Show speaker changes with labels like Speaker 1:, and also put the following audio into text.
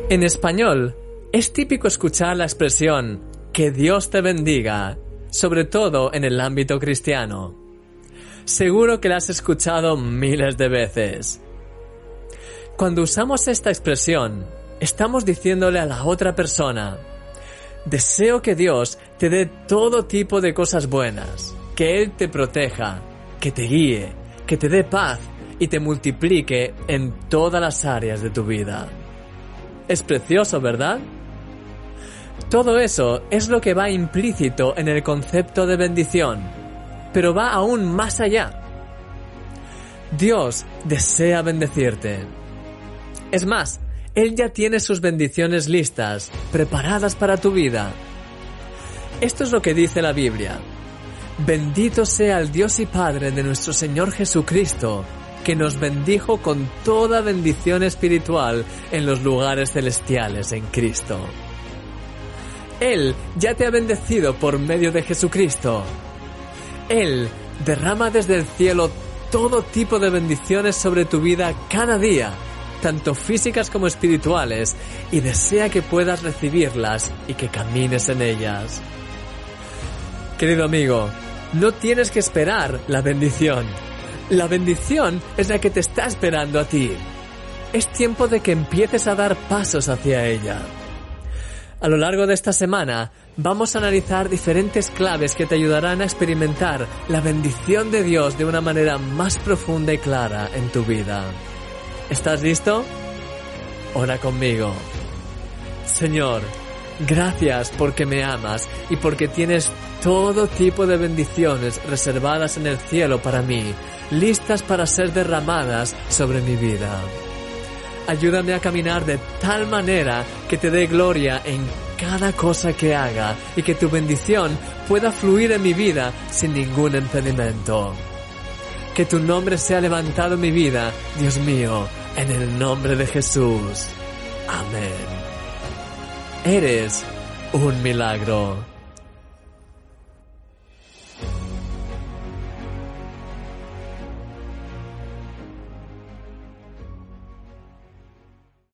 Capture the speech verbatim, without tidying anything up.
Speaker 1: En español, es típico escuchar la expresión «que Dios te bendiga», sobre todo en el ámbito cristiano. Seguro que la has escuchado miles de veces. Cuando usamos esta expresión, estamos diciéndole a la otra persona: deseo que Dios te dé todo tipo de cosas buenas, que Él te proteja, que te guíe, que te dé paz y te multiplique en todas las áreas de tu vida. Es precioso, ¿verdad? Todo eso es lo que va implícito en el concepto de bendición, pero va aún más allá. Dios desea bendecirte. Es más, Él ya tiene sus bendiciones listas, preparadas para tu vida. Esto es lo que dice la Biblia: bendito sea el Dios y Padre de nuestro Señor Jesucristo, que nos bendijo con toda bendición espiritual en los lugares celestiales en Cristo. Él ya te ha bendecido por medio de Jesucristo. Él derrama desde el cielo todo tipo de bendiciones sobre tu vida cada día, tanto físicas como espirituales, y desea que puedas recibirlas y que camines en ellas. Querido amigo, no tienes que esperar la bendición. La bendición es la que te está esperando a ti. Es tiempo de que empieces a dar pasos hacia ella. A lo largo de esta semana vamos a analizar diferentes claves que te ayudarán a experimentar la bendición de Dios de una manera más profunda y clara en tu vida. ¿Estás listo? Ora conmigo. Señor, gracias porque me amas y porque tienes todo tipo de bendiciones reservadas en el cielo para mí, listas para ser derramadas sobre mi vida. Ayúdame a caminar de tal manera que te dé gloria en cada cosa que haga y que tu bendición pueda fluir en mi vida sin ningún impedimento. Que tu nombre sea levantado en mi vida, Dios mío, en el nombre de Jesús. Amén. Eres un milagro.